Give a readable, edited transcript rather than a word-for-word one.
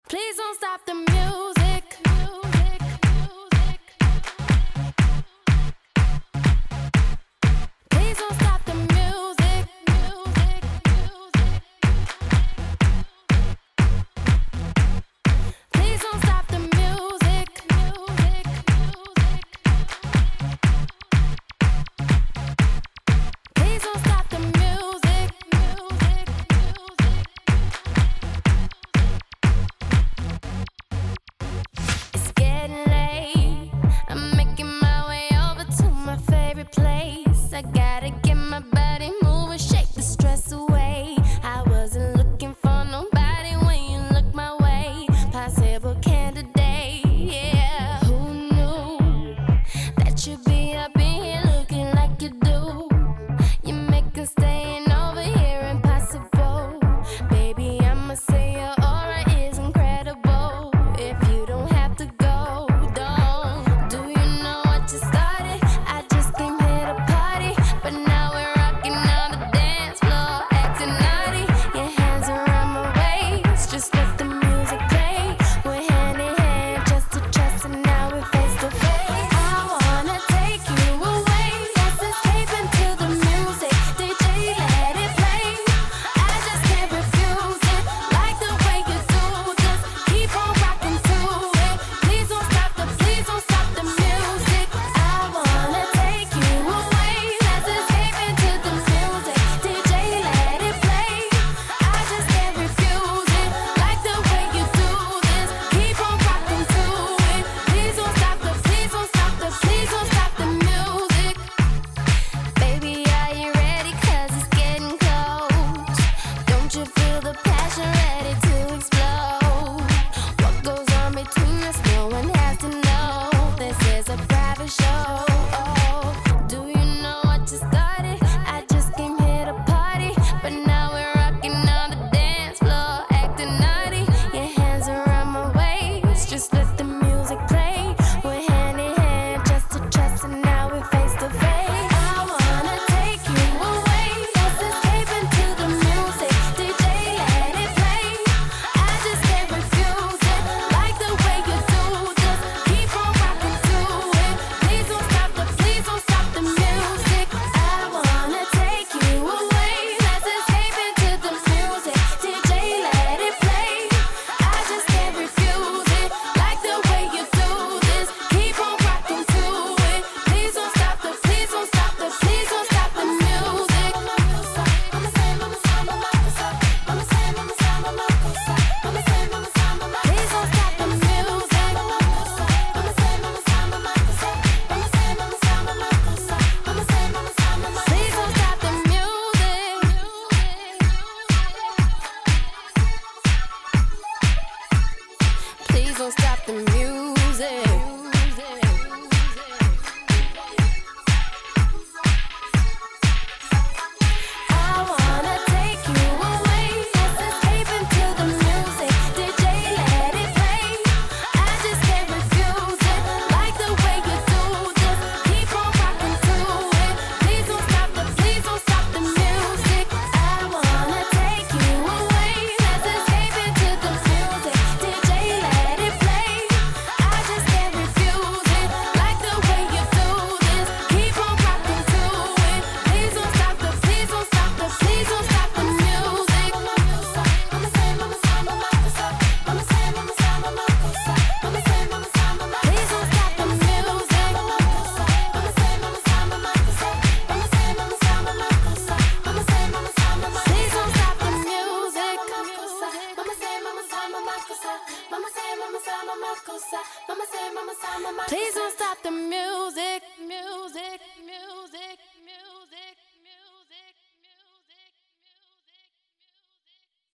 Please don't stop the music. Please don't stop the music. Please don't stop the music. Please don't stop the music. It's getting late. I'm making my way over to my favorite place. I gotta get my body moving, shake the stress away. I wasn't looking for nobody when you look my way. Possible candidate, yeah. Who knew that you'd be up in here looking like you do? You're making staying over here impossible. Baby, I'ma say your aura is incredible. If you don't have to go, don't. Do you know what you started? I just came here to party, but now we're rocking on the dance floor, acting naughty. Your hands around my waist, just let the music play. We're hand in hand, chest to chest, and now we're face to face. I wanna take you away, let's escape into the music. DJ, let it play. I just can't refuse it, like the way you do. Just keep on rocking to it. Please don't stop the music. I wanna take you away, let's escape into the music. DJ, let it play. I just can't refuse it, like the way you do this. Keep on rocking to it. Please don't stop the music. Baby, are you ready? 'Cause it's getting close. Don't you feel the passion ready to explode? What goes on between us, no one has to know. This is a private show. Do you know what you started? I just came here to party, but now we're rocking on the dance floor, acting naughty. Your hands around my waist, just let the music play. We're hand in hand, chest to chest, and now we're face to face. I wanna take you away, let's escape into the music. DJ, let it play. I just can't refuse it, like the way you do. Just keep on rocking to it. Please don't stop the music. I wanna take you away, let's escape into the music. DJ, let it play. I just can't refuse it, like the way you do this. Keep on rocking to it. Please don't stop the music. Please don't stop the music. Please don't stop the music. Please don't stop the music. I wanna take you away, let's escape into the music. DJ, let it play. I just can't refuse it, like the way you do. Just keep on rocking to it. Please don't stop the music. I wanna take you away, let's escape into the music. DJ, let it play. I just can't refuse it, like the way you do this. Keep on rocking to it. Please don't stop the music. Please don't stop the music. Please don't stop the music. Please don't stop the music.